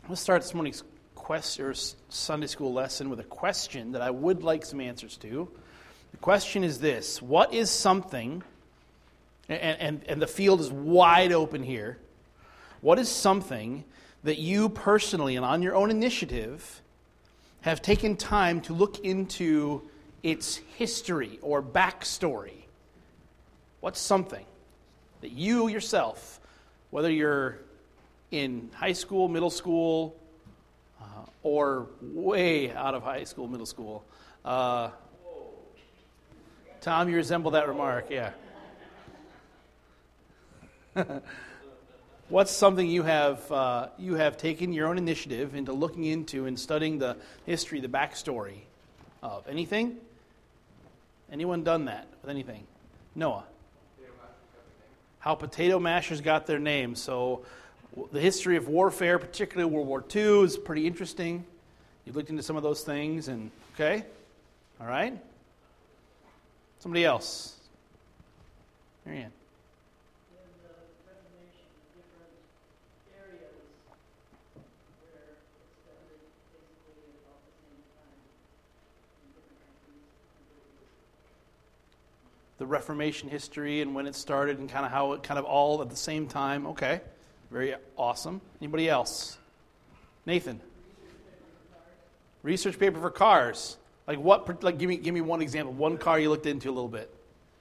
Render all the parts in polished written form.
Let's start this morning's Sunday school lesson with a question that I would like some answers to. The question is this: what is something, and the field is wide open here, what is something that you personally and on your own initiative have taken time to look into its history or backstory? What's something that you yourself, whether you're in high school, middle school, or way out of high school, middle school. Tom, you resemble that remark, yeah. What's something you have taken your own initiative into looking into and studying the history, the backstory of? Anything? Anyone done that with anything? Noah? How potato mashers got their name. So the history of warfare, particularly World War II, is pretty interesting. You looked into some of those things, and okay, all right. Somebody else. Marianne. In the Reformation, different areas where it started basically about the same time in different countries. The Reformation history and when it started and kind of how it kind of all at the same time. Okay. Very awesome. Anybody else? Nathan. Research paper for cars. Like what? Like give me one example. One car you looked into a little bit.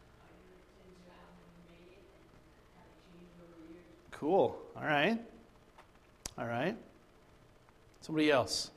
Cool. All right. All right. Somebody else.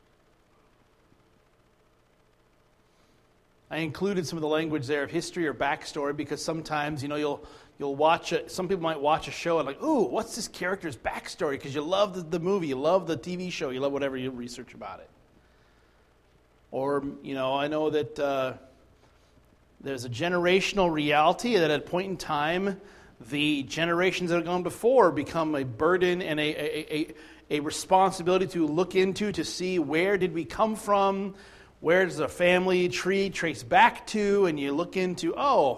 I included some of the language there of history or backstory because sometimes, you'll watch it. Some people might watch a show and like, ooh, what's this character's backstory? Because you love the movie, you love the TV show, you love whatever you research about it. Or, I know that there's a generational reality that at a point in time, the generations that have gone before become a burden and a responsibility to look into to see where did we come from, where does the family tree trace back to, and you look into,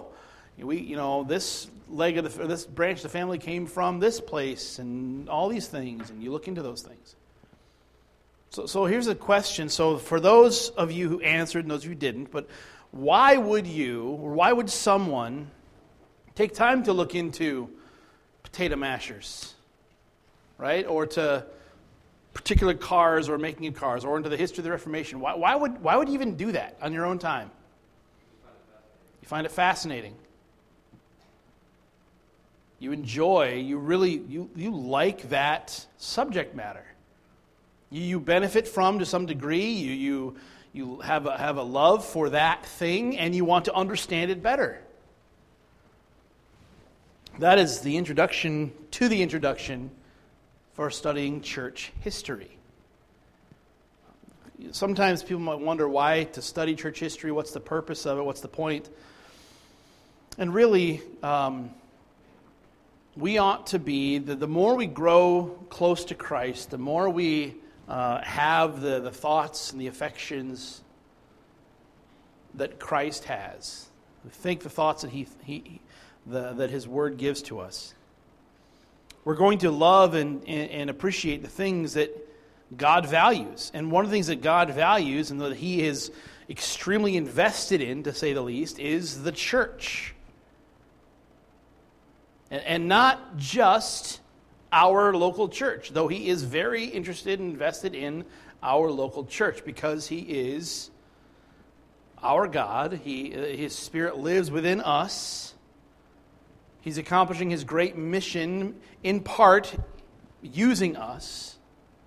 this leg of this branch of the family came from this place, and all these things, and you look into those things. So here's a question. So for those of you who answered and those who didn't, but why would someone take time to look into potato mashers, right, or to particular cars or making of cars, or into the history of the Reformation? Why would you even do that on your own time? You find it fascinating. You enjoy, you like that subject matter. You benefit from to some degree. You have a love for that thing, and you want to understand it better. That is the introduction to the introduction for studying church history. Sometimes people might wonder why to study church history, what's the purpose of it, what's the point? And really, we ought to be, the more we grow close to Christ, the more we have the thoughts and the affections that Christ has. We think the thoughts that that His Word gives to us. We're going to love and appreciate the things that God values. And one of the things that God values, and that He is extremely invested in, to say the least, is the church. And not just our local church, though He is very interested and invested in our local church because He is our God. His Spirit lives within us. He's accomplishing His great mission, in part, using us.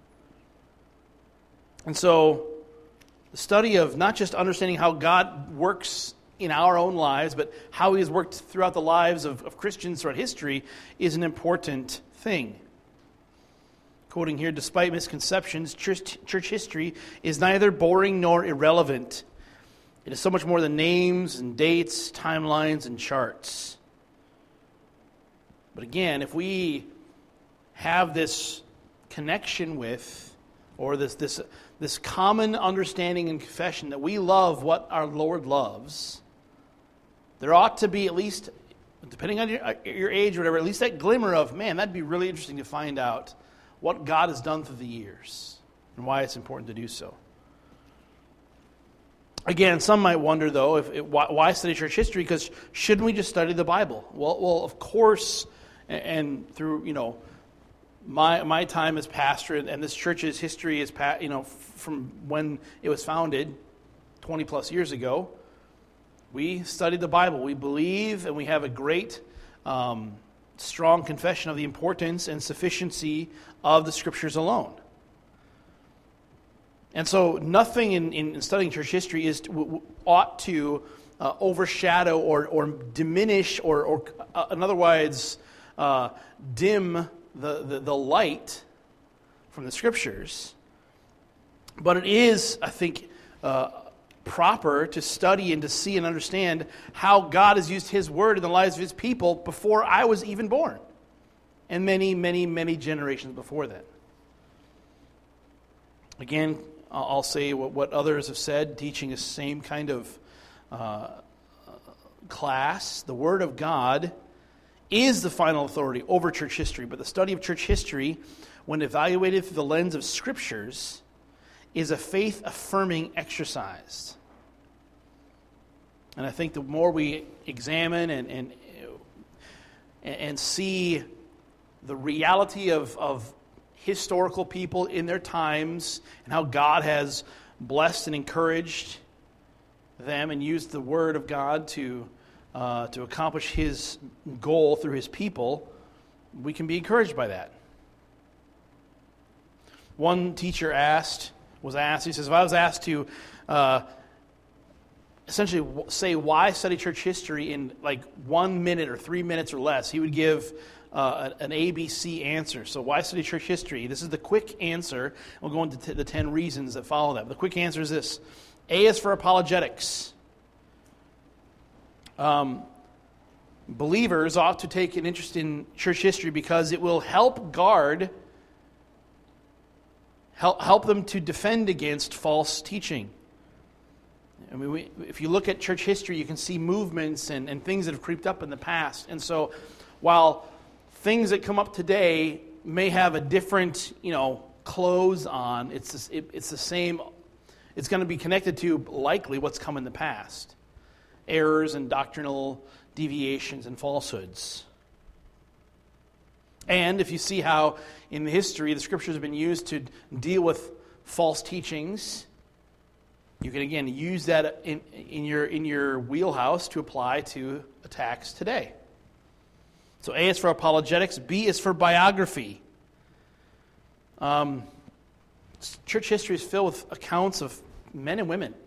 And so, the study of not just understanding how God works in our own lives, but how He has worked throughout the lives of Christians throughout history is an important thing. Quoting here, despite misconceptions, church history is neither boring nor irrelevant. It is so much more than names and dates, timelines, and charts. But again, if we have this connection with, or this common understanding and confession that we love what our Lord loves, there ought to be at least, depending on your age or whatever, at least that glimmer of, man, that'd be really interesting to find out what God has done through the years and why it's important to do so. Again, some might wonder, though, why study church history? Because shouldn't we just study the Bible? Well, of course, and through, my time as pastor and this church's history is, from when it was founded 20 plus years ago, we studied the Bible. We believe and we have a great, strong confession of the importance and sufficiency of the Scriptures alone. And so nothing in studying church history ought to overshadow or diminish or in other words, dim the light from the Scriptures. But it is, I think, proper to study and to see and understand how God has used His Word in the lives of His people before I was even born, and many, many, many generations before that. Again, I'll say what others have said, teaching the same kind of class. The Word of God is the final authority over church history, but the study of church history, when evaluated through the lens of Scriptures, is a faith-affirming exercise. And I think the more we examine and see the reality of historical people in their times and how God has blessed and encouraged them and used the Word of God to accomplish His goal through His people, we can be encouraged by that. One teacher was asked, he says, if I was asked to essentially say why study church history in like 1 minute or 3 minutes or less, he would give an ABC answer. So why study church history? This is the quick answer. We'll go into the 10 reasons that follow that. The quick answer is this. A is for apologetics. Believers ought to take an interest in church history because it will help them to defend against false teaching. I mean, if you look at church history, you can see movements and things that have creeped up in the past. And so while things that come up today may have a different, clothes on, it's the same. It's going to be connected to likely what's come in the past. Errors and doctrinal deviations and falsehoods. And if you see how in the history the Scriptures have been used to deal with false teachings, you can again use that in your wheelhouse to apply to attacks today. So A is for apologetics. B is for biography. Church history is filled with accounts of men and women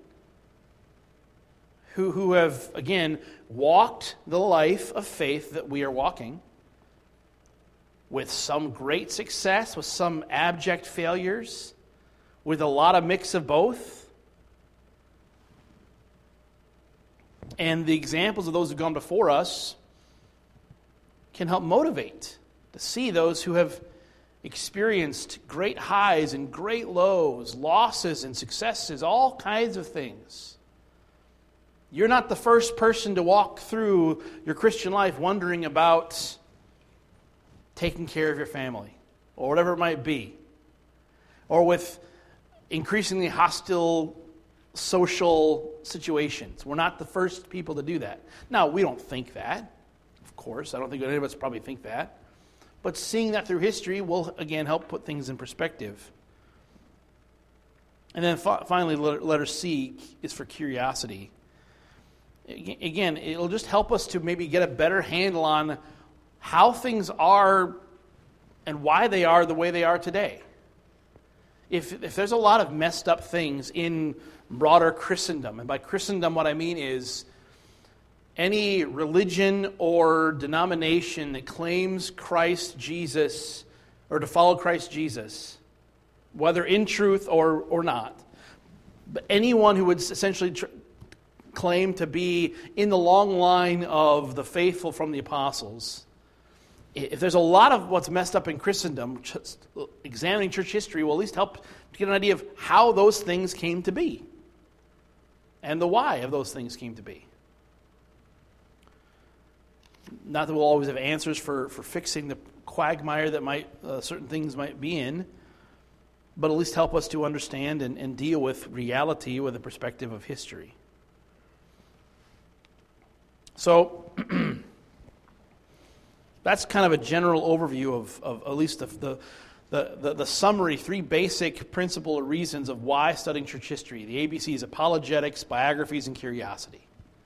who have, again, walked the life of faith that we are walking, with some great success, with some abject failures, with a lot of mix of both. And the examples of those who've gone before us can help motivate to see those who have experienced great highs and great lows, losses and successes, all kinds of things. You're not the first person to walk through your Christian life wondering about taking care of your family, or whatever it might be, or with increasingly hostile social situations. We're not the first people to do that. Now, we don't think that, of course. I don't think any of us probably think that. But seeing that through history will, again, help put things in perspective. And then finally, letter C is for curiosity. Again, it'll just help us to maybe get a better handle on how things are and why they are the way they are today. If there's a lot of messed up things in broader Christendom, and by Christendom what I mean is any religion or denomination that claims Christ Jesus, or to follow Christ Jesus, whether in truth or not, but anyone who would essentially claim to be in the long line of the faithful from the apostles, if there's a lot of what's messed up in Christendom, just examining church history will at least help to get an idea of how those things came to be and the why of those things came to be. Not that we'll always have answers for fixing the quagmire that certain things might be in, but at least help us to understand and deal with reality with a perspective of history. So that's kind of a general overview of at least the summary, 3 basic principal reasons of why studying church history. The ABCs: apologetics, biographies, and curiosity.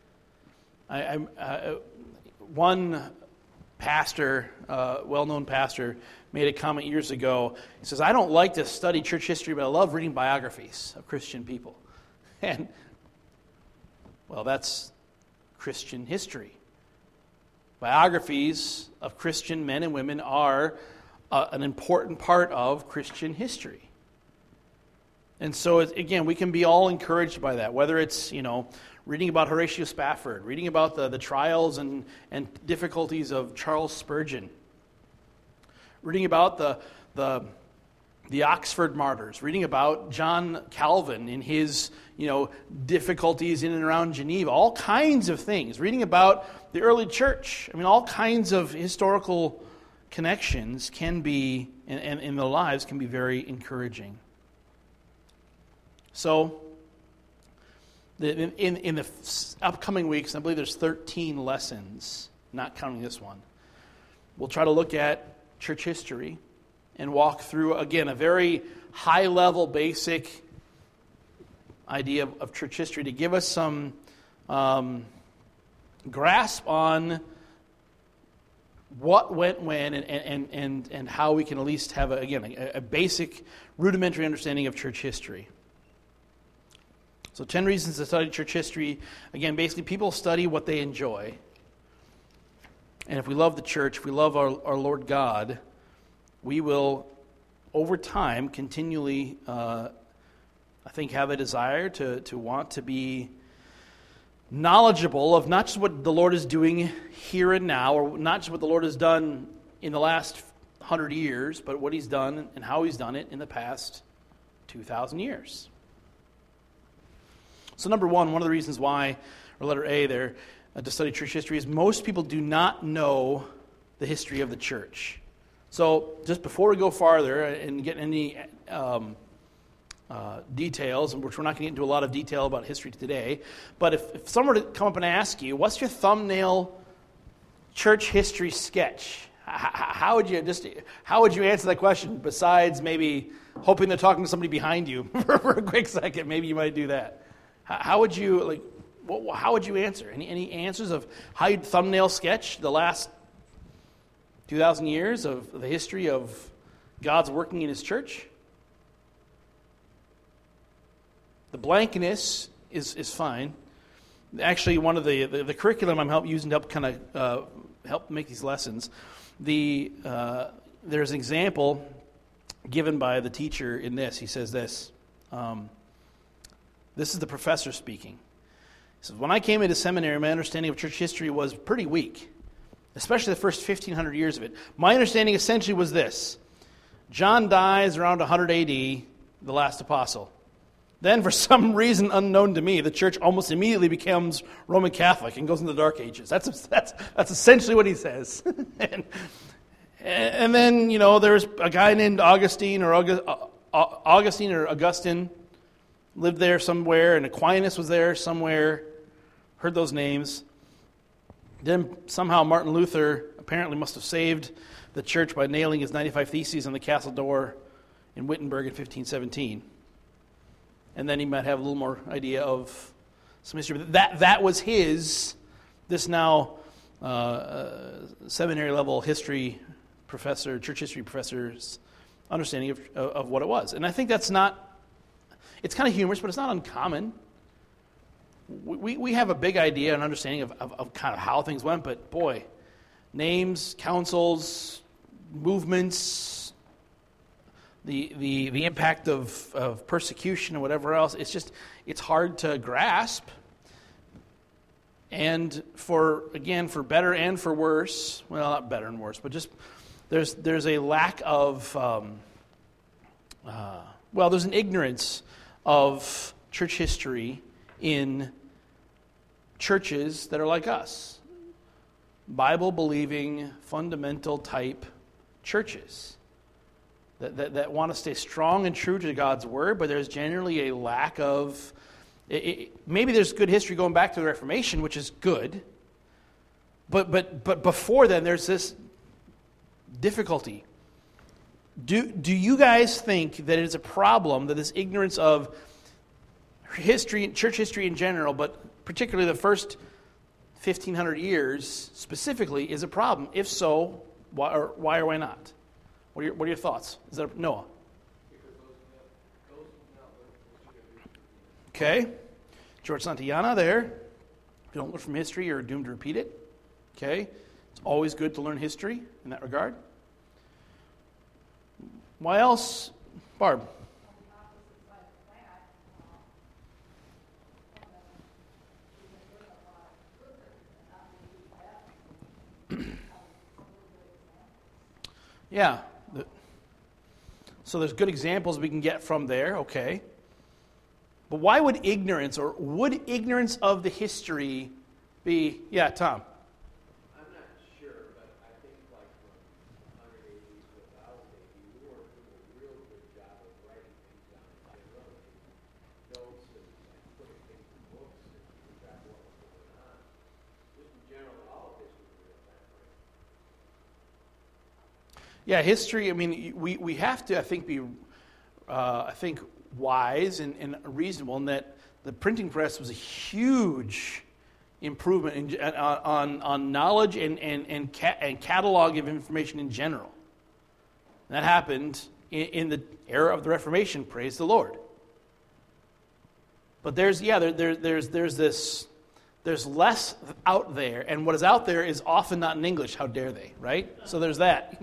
One pastor, well-known pastor, made a comment years ago. He says, "I don't like to study church history, but I love reading biographies of Christian people." And, well, that's Christian history. Biographies of Christian men and women are an important part of Christian history. And so, again, we can be all encouraged by that, whether it's, reading about Horatio Spafford, reading about the trials and difficulties of Charles Spurgeon, reading about the Oxford martyrs, reading about John Calvin in his, difficulties in and around Geneva, all kinds of things, reading about the early church. All kinds of historical connections can be, and in their lives, can be very encouraging. So, in the upcoming weeks, I believe there's 13 lessons, not counting this one. We'll try to look at church history and walk through, again, a very high-level, basic idea of church history to give us some grasp on what went when and how we can at least have, a basic, rudimentary understanding of church history. So 10 reasons to study church history. Again, basically, people study what they enjoy. And if we love the church, if we love our Lord God, we will, over time, continually, have a desire to want to be knowledgeable of not just what the Lord is doing here and now, or not just what the Lord has done in the last 100 years, but what He's done and how He's done it in the past 2,000 years. So number one of the reasons why, or letter A there, to study church history is most people do not know the history of the church. So just before we go farther and get any details, which we're not going to get into a lot of detail about history today, but if someone were to come up and ask you, what's your thumbnail church history sketch? How would you answer that question besides maybe hoping they're talking to somebody behind you for a quick second? Maybe you might do that. How would you answer? Any answers of how you'd thumbnail sketch the last 2,000 years of the history of God's working in His church? The blankness is fine. Actually, one of the curriculum I'm using to help kind of help make these lessons, there's an example given by the teacher in this. He says this. This is the professor speaking. He says, "When I came into seminary, my understanding of church history was pretty weak, especially the first 1,500 years of it. My understanding essentially was this. John dies around 100 A.D., the last apostle. Then, for some reason unknown to me, the church almost immediately becomes Roman Catholic and goes into the Dark Ages." That's essentially what he says. and then, there's a guy named Augustine or Augustine, lived there somewhere, and Aquinas was there somewhere. Heard those names. Then somehow Martin Luther apparently must have saved the church by nailing his 95 Theses on the castle door in Wittenberg in 1517. And then he might have a little more idea of some history. But that was this now seminary level history professor, church history professor's understanding of what it was. And I think that's not, it's kind of humorous, but it's not uncommon. We have a big idea and understanding of kind of how things went, but boy, names, councils, movements, the impact of persecution and whatever else, it's hard to grasp. And for better and for worse, well, not better and worse, but just there's a lack of, there's an ignorance of church history in churches that are like us. Bible-believing, fundamental type churches that want to stay strong and true to God's Word, but there's generally a lack of... maybe there's good history going back to the Reformation, which is good, but before then there's this difficulty. Do you guys think that it is a problem that this ignorance of history, church history in general, but particularly the first 1,500 years specifically, is a problem? If so, why or why not? What are your thoughts? Is that Noah? Okay. George Santayana there. If you don't learn from history, you're doomed to repeat it. Okay. It's always good to learn history in that regard. Why else? Barb. Yeah. So there's good examples we can get from there, okay. But why would ignorance of the history be... Yeah, Tom. I'm not sure, but I think like from 100 AD to 1000 AD, we weren't doing a real good job of writing things down generally. Notes and putting things in books and keeping track of what was going on. Just in general, all of this was real time, right? Yeah, history, I mean, we have to, I think, be, wise and reasonable in that the printing press was a huge improvement on knowledge and catalog of information in general. And that happened in the era of the Reformation, praise the Lord. But there's less out there, and what is out there is often not in English. How dare they, right? So there's that,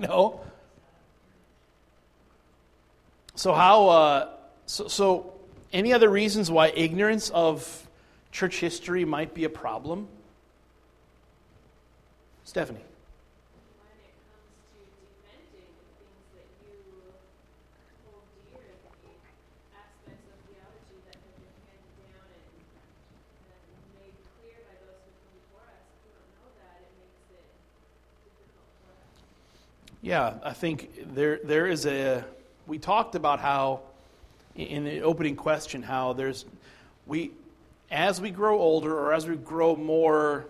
So how? So any other reasons why ignorance of church history might be a problem? Stephanie. When it comes to defending the things that you hold dear, the aspects of theology that have been handed down and made clear by those who come before us, if we don't know that, it makes it difficult for us. Yeah, I think there is a... We talked about how, in the opening question, how as we grow older or as we grow more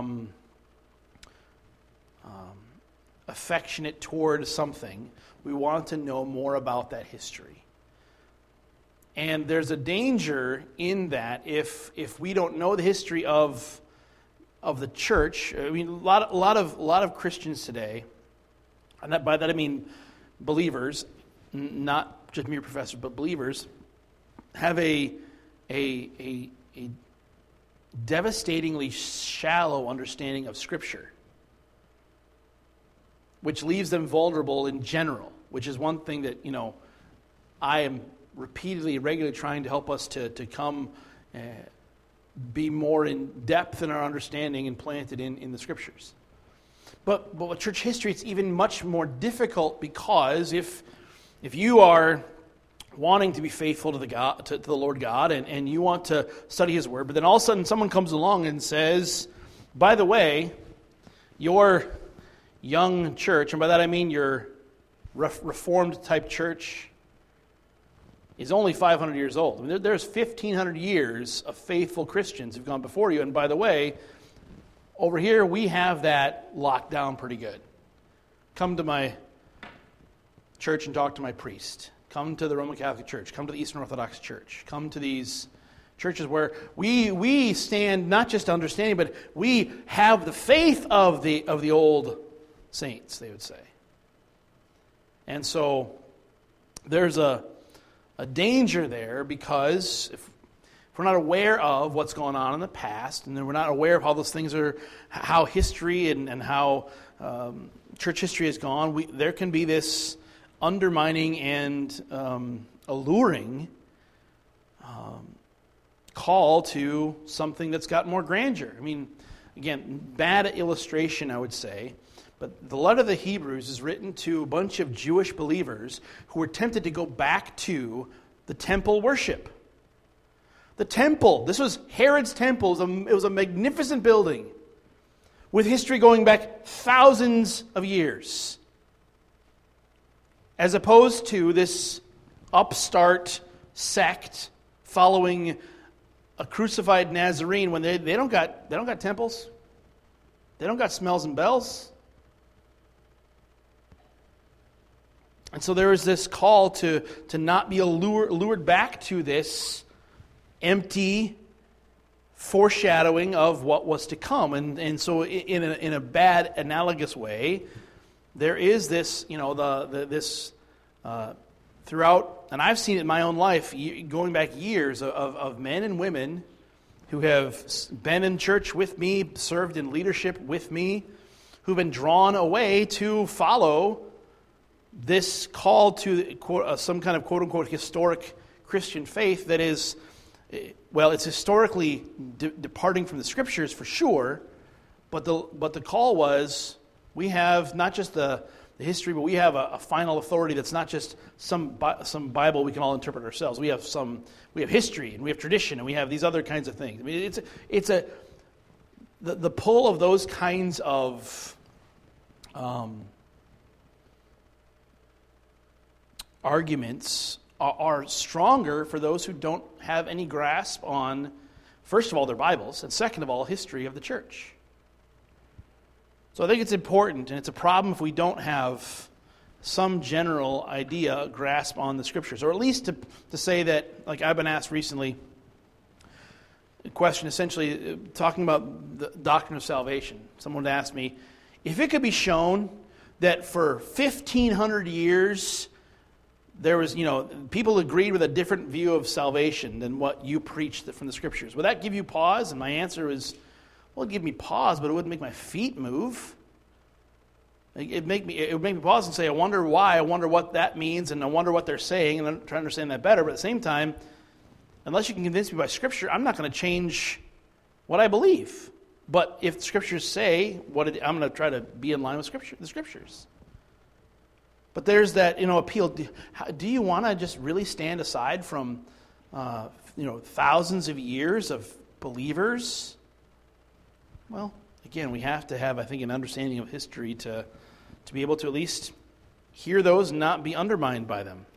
affectionate toward something, we want to know more about that history. And there's a danger in that if we don't know the history of the church. I mean, a lot of Christians today, and by that I mean believers, not just mere professors, but believers, have a devastatingly shallow understanding of Scripture, which leaves them vulnerable in general, which is one thing that, I am regularly trying to help us to come be more in depth in our understanding and planted in the Scriptures. But with church history, it's even much more difficult because if you are wanting to be faithful to the Lord God and you want to study His Word, but then all of a sudden someone comes along and says, by the way, your young church, and by that I mean your Reformed type church, is only 500 years old. I mean, there's 1,500 years of faithful Christians who've gone before you, and by the way, over here we have that locked down pretty good. Come to my church and talk to my priest. Come to the Roman Catholic Church. Come to the Eastern Orthodox Church. Come to these churches where we stand not just understanding, but we have the faith of the old saints, they would say. And so there's a danger there because if we're not aware of what's going on in the past, and then we're not aware of how those things are, how history and how church history has gone, there can be this undermining and alluring call to something that's got more grandeur. I mean, again, bad illustration, I would say, but the letter of the Hebrews is written to a bunch of Jewish believers who were tempted to go back to the temple worship. The temple, this was Herod's temple. It was a magnificent building with history going back thousands of years. as opposed to this upstart sect following a crucified Nazarene when they don't got temples, they don't got smells and bells. And so there is this call to not be lured back to this empty foreshadowing of what was to come. And so in a bad analogous way, there is this, this throughout, and I've seen it in my own life, going back years of men and women who have been in church with me, served in leadership with me, who've been drawn away to follow this call to some kind of quote-unquote historic Christian faith that is, well, it's historically departing from the Scriptures for sure, but the call was, we have not just the history, but we have a final authority that's not just some Bible we can all interpret ourselves. We have history, and we have tradition, and we have these other kinds of things. I mean, the pull of those kinds of arguments are stronger for those who don't have any grasp on, first of all, their Bibles, and second of all, history of the church. So I think it's important, and it's a problem if we don't have some general idea, grasp on the Scriptures, or at least to say that, like I've been asked recently, a question essentially talking about the doctrine of salvation. Someone asked me, if it could be shown that for 1,500 years there was, people agreed with a different view of salvation than what you preached from the Scriptures, would that give you pause? And my answer was, well, it'd give me pause, but it wouldn't make my feet move. It would make me pause and say, I wonder why, I wonder what that means, and I wonder what they're saying, and I'm trying to understand that better. But at the same time, unless you can convince me by Scripture, I'm not going to change what I believe. But if the Scriptures say I'm going to try to be in line with the Scriptures. But there's that, appeal. Do you want to just really stand aside from, thousands of years of believers? Well, again, we have to have, I think, an understanding of history to be able to at least hear those and not be undermined by them.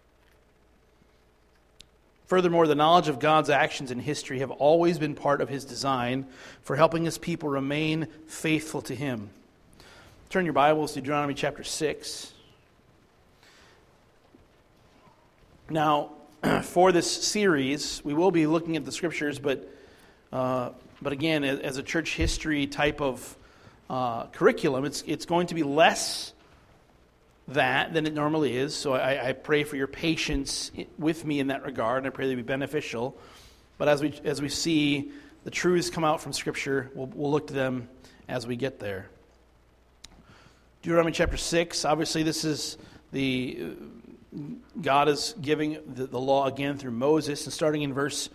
Furthermore, the knowledge of God's actions in history have always been part of His design for helping His people remain faithful to Him. Turn your Bibles to Deuteronomy chapter 6. Now, for this series, we will be looking at the Scriptures, but again, as a church history type of curriculum, it's going to be less that than it normally is. So I pray for your patience with me in that regard, and I pray that it be beneficial. But as we see the truths come out from Scripture, we'll look to them as we get there. Deuteronomy chapter 6, obviously this is God is giving the law again through Moses, and starting in verse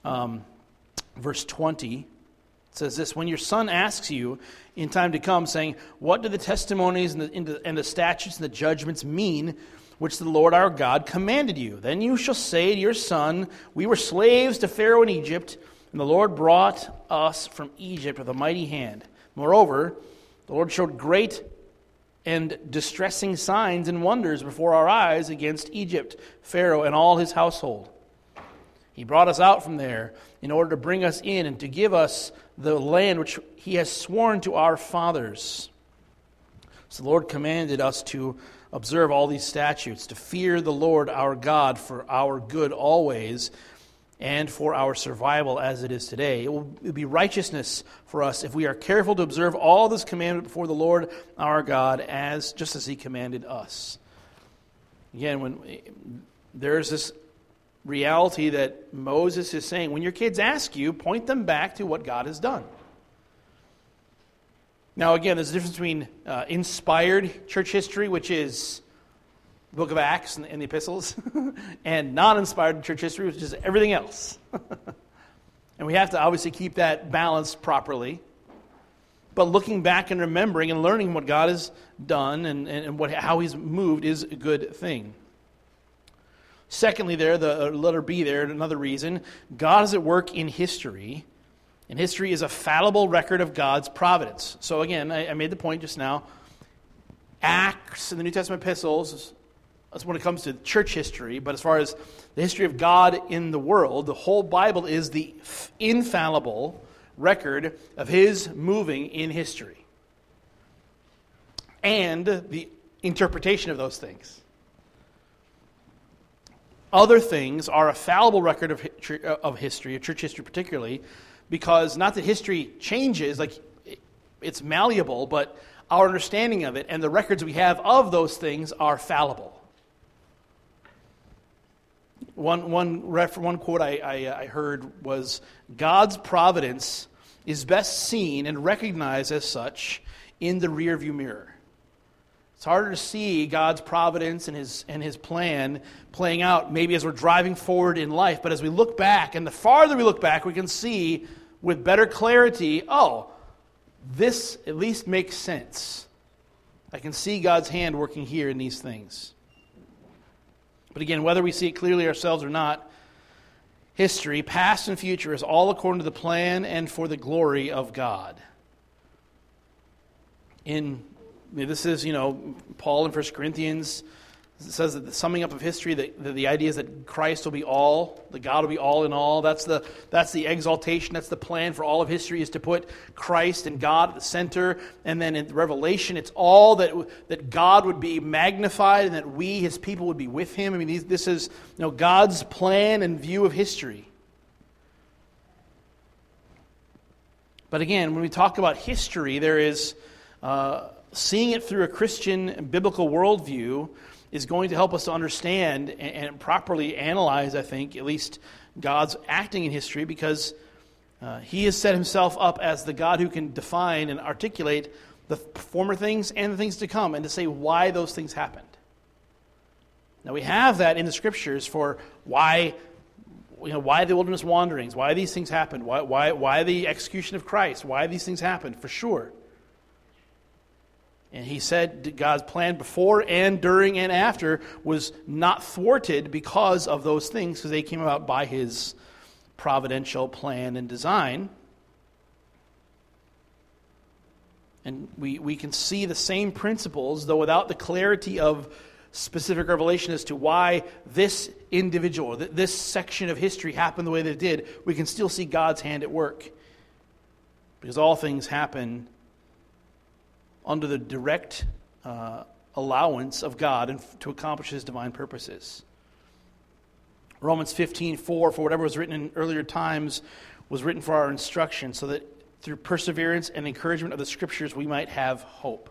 20, it says this: when your son asks you in time to come, saying, what do the testimonies and the statutes and the judgments mean, which the Lord our God commanded you? Then you shall say to your son, we were slaves to Pharaoh in Egypt, and the Lord brought us from Egypt with a mighty hand. Moreover, the Lord showed great and distressing signs and wonders before our eyes against Egypt, Pharaoh, and all his household. He brought us out from there in order to bring us in and to give us the land which He has sworn to our fathers. So the Lord commanded us to observe all these statutes, to fear the Lord our God for our good always, and for our survival as it is today. It will be righteousness for us if we are careful to observe all this commandment before the Lord our God, just as He commanded us. Again, when there's this reality that Moses is saying, when your kids ask you, point them back to what God has done. Now, again, there's a difference between inspired church history, which is the book of Acts and the epistles, and non-inspired church history, which is everything else. And we have to obviously keep that balanced properly. But looking back and remembering and learning what God has done and how He's moved is a good thing. Secondly, the letter B there, another reason, God is at work in history, and history is a fallible record of God's providence. So again, I made the point just now, Acts and the New Testament epistles that's when it comes to church history, but as far as the history of God in the world, the whole Bible is the infallible record of His moving in history and the interpretation of those things. Other things are a fallible record of history, of church history particularly, because not that history changes, like it's malleable, but our understanding of it and the records we have of those things are fallible. One quote I heard was, God's providence is best seen and recognized as such in the rearview mirror. It's harder to see God's providence and His plan playing out maybe as we're driving forward in life, but as we look back, and the farther we look back, we can see with better clarity, oh, this at least makes sense. I can see God's hand working here in these things. But again, whether we see it clearly ourselves or not, history, past and future, is all according to the plan and for the glory of God. This is, Paul in 1 Corinthians says that the summing up of history, the idea is that Christ will be all, that God will be all in all. That's the exaltation, that's the plan for all of history, is to put Christ and God at the center. And then in Revelation, it's all that God would be magnified and that we, His people, would be with Him. I mean, this is God's plan and view of history. But again, when we talk about history, there is seeing it through a Christian biblical worldview is going to help us to understand and properly analyze, I think, at least God's acting in history, because He has set Himself up as the God who can define and articulate the former things and the things to come, and to say why those things happened. Now we have that in the Scriptures for why the wilderness wanderings, why these things happened, why the execution of Christ, why these things happened, for sure. And He said God's plan before and during and after was not thwarted because of those things, because they came about by His providential plan and design. And we can see the same principles, though without the clarity of specific revelation as to why this individual, this section of history happened the way that it did. We can still see God's hand at work, because all things happen under the direct allowance of God and to accomplish His divine purposes. Romans 15:4, for whatever was written in earlier times was written for our instruction, so that through perseverance and encouragement of the Scriptures we might have hope.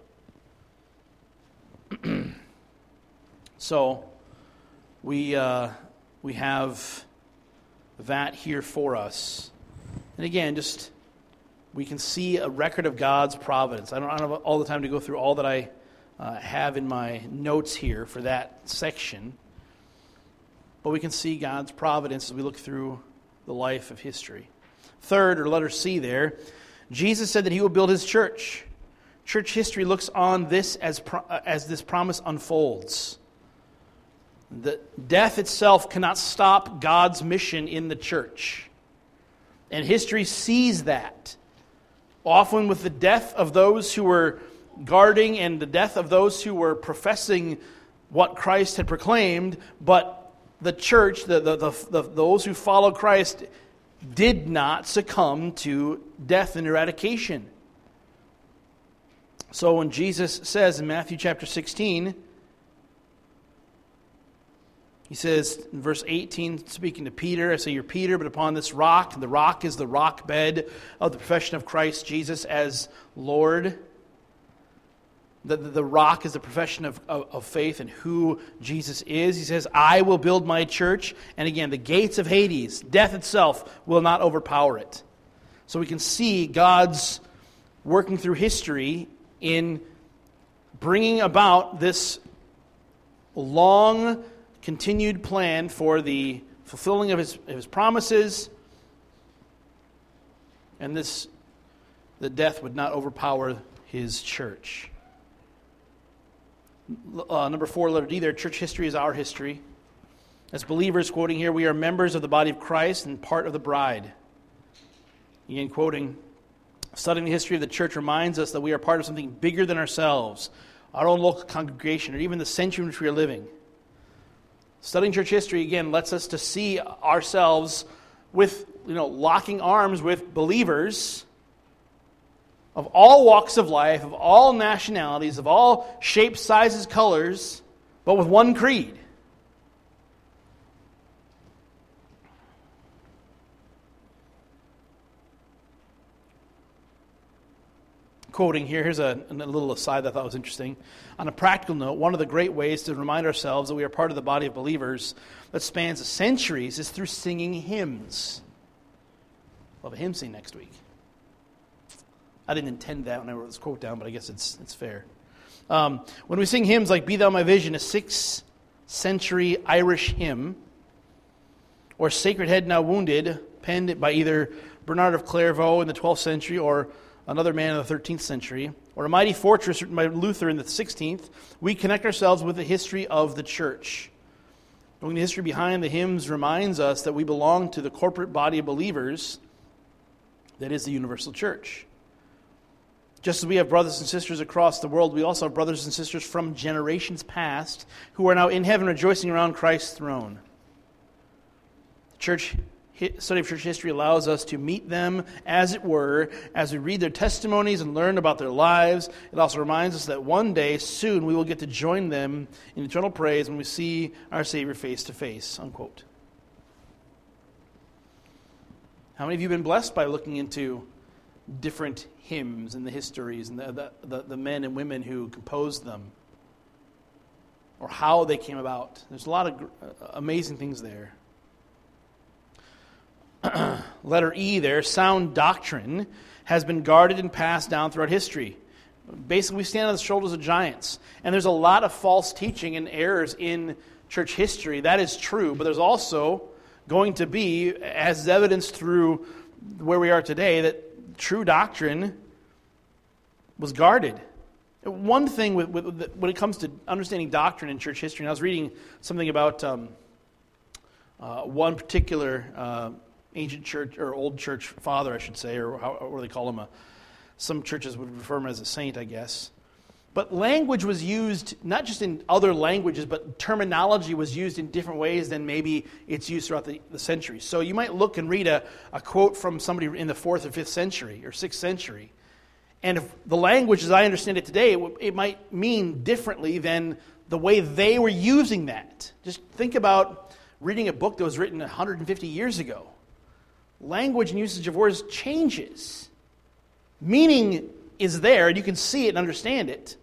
So we have that here for us. And again, we can see a record of God's providence. I don't have all the time to go through all that I have in my notes here for that section. But we can see God's providence as we look through the life of history. Third, or letter C there, Jesus said that He will build His church. Church history looks on this as this promise unfolds. The death itself cannot stop God's mission in the church. And history sees that. Often with the death of those who were guarding and the death of those who were professing what Christ had proclaimed, but the church, those who followed Christ, did not succumb to death and eradication. So when Jesus says in Matthew chapter 16, He says in verse 18, speaking to Peter, I say, you're Peter, but upon this rock, and the rock is the rock bed of the profession of Christ Jesus as Lord. The rock is the profession of faith and who Jesus is. He says, I will build my church. And again, the gates of Hades, death itself, will not overpower it. So we can see God's working through history in bringing about this long continued plan for the fulfilling of His promises, and the death would not overpower His church. Number 4, letter D there, church history is our history. As believers, quoting here, we are members of the body of Christ and part of the bride. Again, quoting, studying the history of the church reminds us that we are part of something bigger than ourselves, our own local congregation, or even the century in which we are living. Studying church history, again, lets us to see ourselves with, locking arms with believers of all walks of life, of all nationalities, of all shapes, sizes, colors, but with one creed. Quoting here, here's a little aside that I thought was interesting. On a practical note, one of the great ways to remind ourselves that we are part of the body of believers that spans centuries is through singing hymns. We'll have a hymn sing next week. I didn't intend that when I wrote this quote down, but I guess it's fair. When we sing hymns like Be Thou My Vision, a 6th century Irish hymn, or Sacred Head Now Wounded, penned by either Bernard of Clairvaux in the 12th century or another man in the 13th century, or A Mighty Fortress written by Luther in the 16th, we connect ourselves with the history of the church. Knowing the history behind the hymns reminds us that we belong to the corporate body of believers that is the universal church. Just as we have brothers and sisters across the world, we also have brothers and sisters from generations past who are now in heaven rejoicing around Christ's throne. Study of church history allows us to meet them, as it were, as we read their testimonies and learn about their lives. It also reminds us that one day, soon, we will get to join them in eternal praise when we see our Savior face to face, unquote. How many of you have been blessed by looking into different hymns and the histories and the men and women who composed them, or how they came about? There's a lot of amazing things there. Letter E there, sound doctrine has been guarded and passed down throughout history. Basically, we stand on the shoulders of giants. And there's a lot of false teaching and errors in church history. That is true. But there's also going to be, as evidenced through where we are today, that true doctrine was guarded. One thing when it comes to understanding doctrine in church history, and I was reading something about one particular ancient church, or old church father, I should say, or what do they call him? Some churches would refer him as a saint, I guess. But language was used, not just in other languages, but terminology was used in different ways than maybe it's used throughout the centuries. So you might look and read a quote from somebody in the 4th or 5th century, or 6th century. And if the language, as I understand it today, it might mean differently than the way they were using that. Just think about reading a book that was written 150 years ago. Language and usage of words changes. Meaning is there, and you can see it and understand it.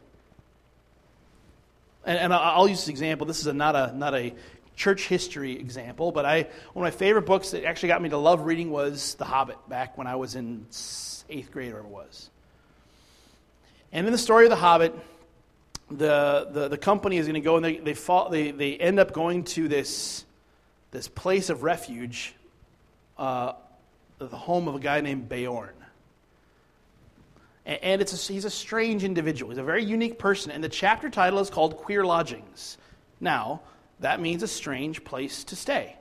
And I'll use this example. This is not a church history example, but one of my favorite books that actually got me to love reading was The Hobbit, back when I was in 8th grade, or whatever it was. And in the story of The Hobbit, the company is going to go, and they end up going to this place of refuge, the home of a guy named Beorn. And he's a strange individual. He's a very unique person. And the chapter title is called Queer Lodgings. Now, that means a strange place to stay.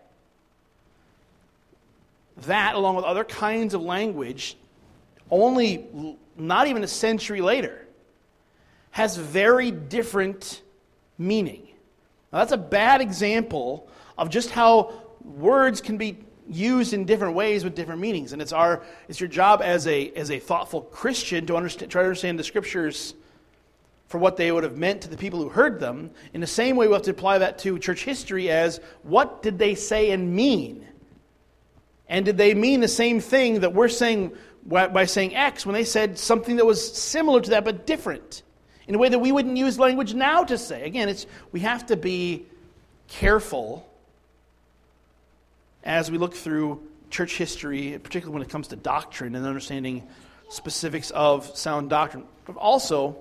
That, along with other kinds of language, only not even a century later, has very different meaning. Now, that's a bad example of just how words can be used in different ways with different meanings. And it's your job as a thoughtful Christian to try to understand the Scriptures for what they would have meant to the people who heard them. In the same way, we have to apply that to church history as, what did they say and mean? And did they mean the same thing that we're saying by saying X when they said something that was similar to that but different, in a way that we wouldn't use language now to say? Again, we have to be careful as we look through church history, particularly when it comes to doctrine and understanding specifics of sound doctrine. But also,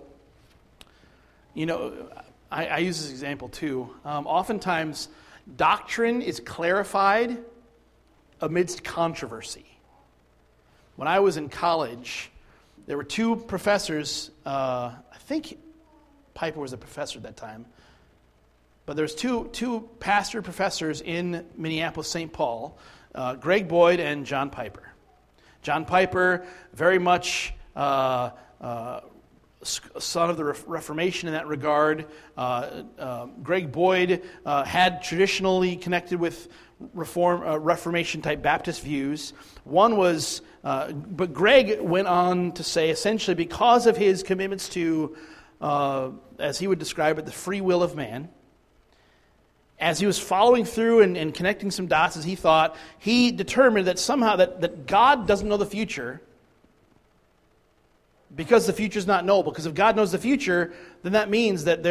I use this example too. Oftentimes, doctrine is clarified amidst controversy. When I was in college, there were two professors. I think Piper was a professor at that time. But there's two pastor professors in Minneapolis, St. Paul, Greg Boyd and John Piper. John Piper, very much son of the Reformation in that regard. Greg Boyd had traditionally connected with Reformation-type Baptist views. One was, but Greg went on to say, essentially, because of his commitments to, as he would describe it, the free will of man, as he was following through and connecting some dots, as he thought, he determined that somehow that God doesn't know the future, because the future is not knowable. Because if God knows the future, then that means that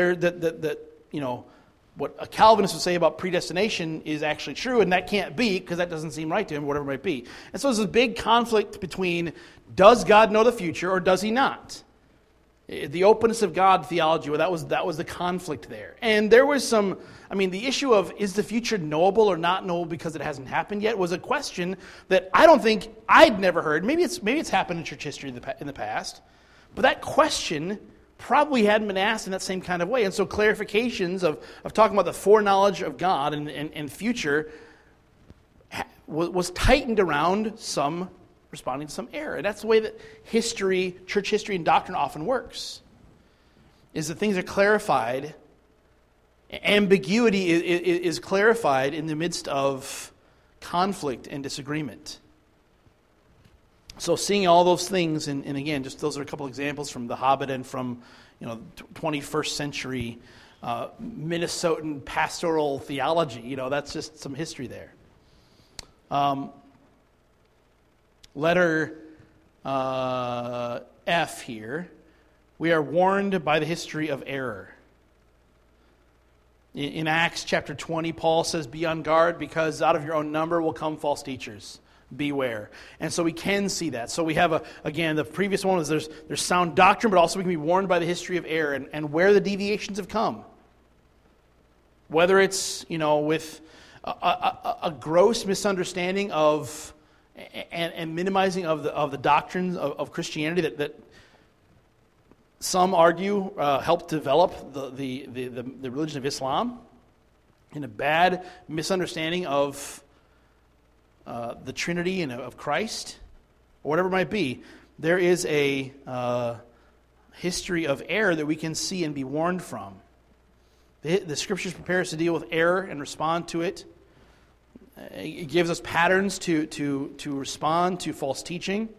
what a Calvinist would say about predestination is actually true, and that can't be, because that doesn't seem right to him, whatever it might be. And so there's a big conflict between, does God know the future or does he not? The openness of God theology, well, that was the conflict there. And there was the issue of, is the future knowable or not knowable because it hasn't happened yet, was a question that I don't think I'd never heard. Maybe it's happened in church history in the past, but that question probably hadn't been asked in that same kind of way. And so clarifications of talking about the foreknowledge of God and future was tightened around some responding to some error. And that's the way that church history and doctrine often works, is that things are clarified. Ambiguity is clarified in the midst of conflict and disagreement. So seeing all those things, and again, just those are a couple examples from The Hobbit and from 21st century Minnesotan pastoral theology. That's just some history there. Letter F here. We are warned by the history of error. In Acts chapter 20, Paul says, be on guard, because out of your own number will come false teachers. Beware. And so we can see that. So we have, again, the previous one was there's sound doctrine, but also we can be warned by the history of error and where the deviations have come. Whether it's, with a gross misunderstanding of and minimizing of the doctrines of Christianity that some argue helped develop the religion of Islam, in a bad misunderstanding of the Trinity and of Christ, or whatever it might be. There is a history of error that we can see and be warned from. The Scriptures prepare us to deal with error and respond to it. It gives us patterns to respond to false teaching.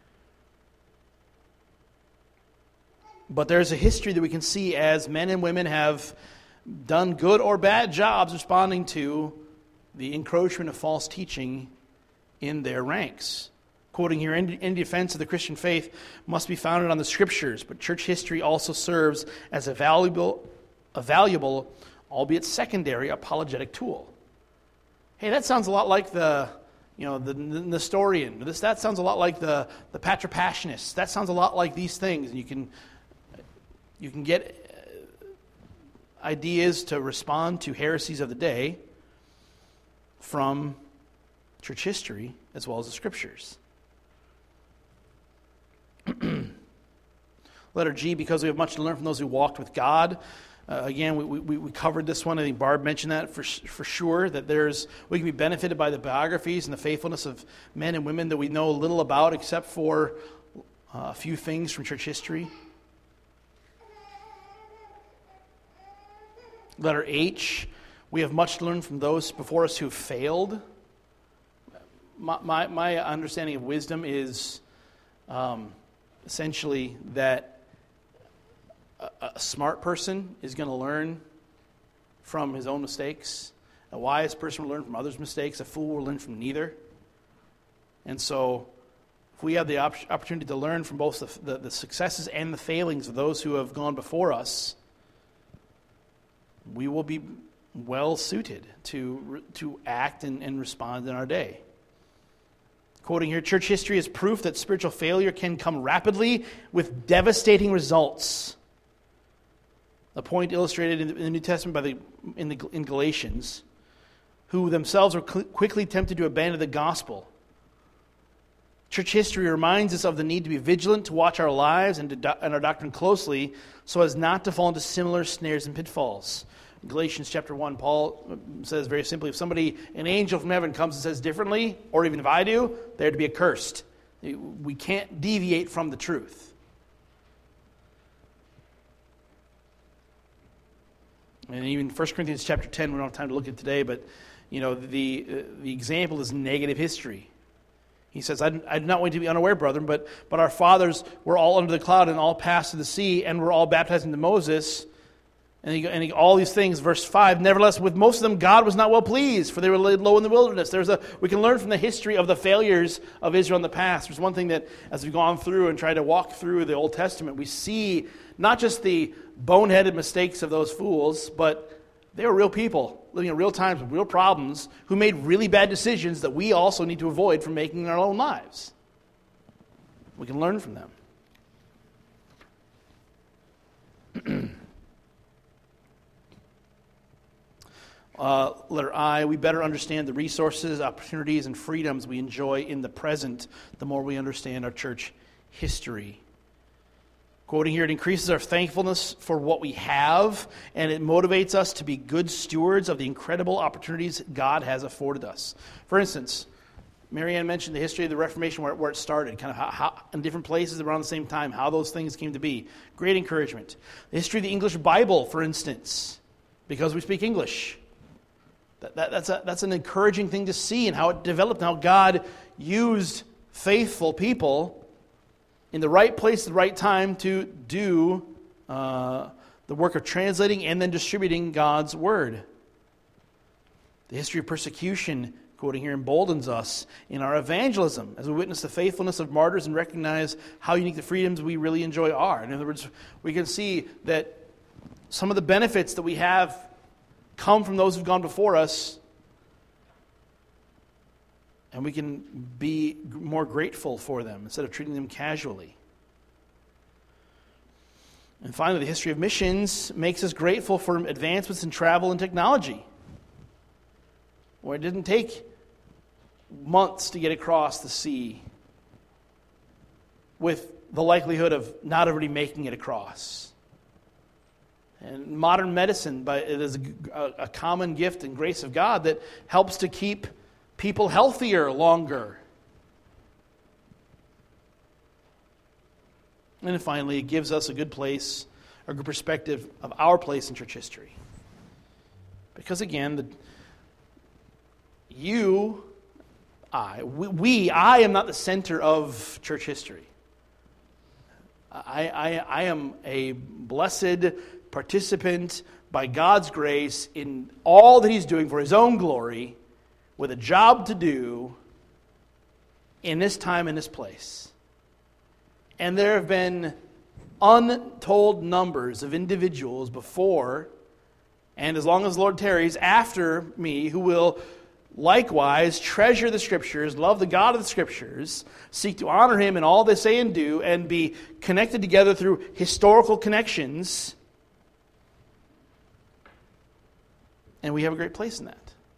But there's a history that we can see as men and women have done good or bad jobs responding to the encroachment of false teaching in their ranks. Quoting here, in defense of the Christian faith must be founded on the Scriptures, but church history also serves as a valuable, albeit secondary, apologetic tool. Hey, that sounds a lot like the Nestorian. That sounds a lot like the Patripassionists. That sounds a lot like these things. And you can get ideas to respond to heresies of the day from church history as well as the Scriptures. Letter G, because we have much to learn from those who walked with God. Again, we covered this one. I think Barb mentioned that for sure, that we can be benefited by the biographies and the faithfulness of men and women that we know little about except for a few things from church history. Letter H, we have much to learn from those before us who failed. My understanding of wisdom is essentially that a smart person is going to learn from his own mistakes. A wise person will learn from others' mistakes. A fool will learn from neither. And so, if we have the opportunity to learn from both the successes and the failings of those who have gone before us, we will be well suited to act and respond in our day. Quoting here, church history is proof that spiritual failure can come rapidly with devastating results. A point illustrated in the New Testament in Galatians, who themselves were quickly tempted to abandon the gospel. Church history reminds us of the need to be vigilant, to watch our lives and our doctrine closely, so as not to fall into similar snares and pitfalls. In Galatians chapter 1, Paul says very simply, if an angel from heaven comes and says differently, or even if I do, they're to be accursed. We can't deviate from the truth. And even 1 Corinthians chapter 10, we don't have time to look at today, but the example is negative history. He says, I do not want you to be unaware, brethren, but our fathers were all under the cloud and all passed through the sea and were all baptized into Moses. And all these things, verse 5, nevertheless, with most of them God was not well pleased, for they were laid low in the wilderness. We can learn from the history of the failures of Israel in the past. There's one thing that, as we've gone through and tried to walk through the Old Testament, we see not just the boneheaded mistakes of those fools, but they were real people, living in real times with real problems, who made really bad decisions that we also need to avoid from making in our own lives. We can learn from them. Letter I, we better understand the resources, opportunities, and freedoms we enjoy in the present, the more we understand our church history. Quoting here, it increases our thankfulness for what we have, and it motivates us to be good stewards of the incredible opportunities God has afforded us. For instance, Marianne mentioned the history of the Reformation, where it started, kind of how in different places around the same time, how those things came to be. Great encouragement. The history of the English Bible, for instance, because we speak English. That's an encouraging thing to see, and how it developed, and how God used faithful people in the right place at the right time to do the work of translating and then distributing God's Word. The history of persecution, quoting here, emboldens us in our evangelism as we witness the faithfulness of martyrs and recognize how unique the freedoms we really enjoy are. In other words, we can see that some of the benefits that we have come from those who've gone before us, and we can be more grateful for them instead of treating them casually. And finally, the history of missions makes us grateful for advancements in travel and technology, where it didn't take months to get across the sea with the likelihood of not already making it across. And modern medicine, it is a common gift and grace of God that helps to keep people healthier longer. And then finally, it gives us a good place, a good perspective of our place in church history. Because again, I am not the center of church history. I am a blessed participant by God's grace in all that He's doing for His own glory, with a job to do in this time and this place. And there have been untold numbers of individuals before, and as long as the Lord tarries, after me, who will likewise treasure the Scriptures, love the God of the Scriptures, seek to honor Him in all they say and do, and be connected together through historical connections. And we have a great place in that.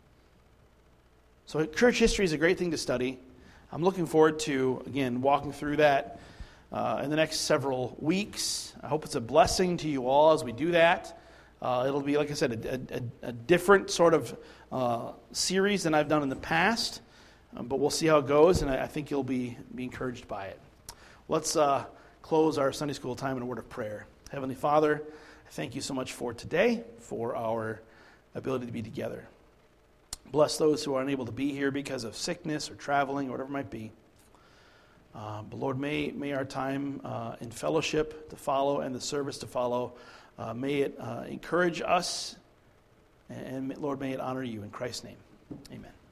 So church history is a great thing to study. I'm looking forward to, again, walking through that in the next several weeks. I hope it's a blessing to you all as we do that. It'll be, like I said, a different sort of series than I've done in the past. But we'll see how it goes, and I think you'll be encouraged by it. Let's close our Sunday school time in a word of prayer. Heavenly Father, I thank you so much for today, for our ability to be together. Bless those who are unable to be here because of sickness or traveling or whatever it might be. But Lord, may our time in fellowship to follow and the service to follow, may it encourage us, and Lord, may it honor you in Christ's name. Amen.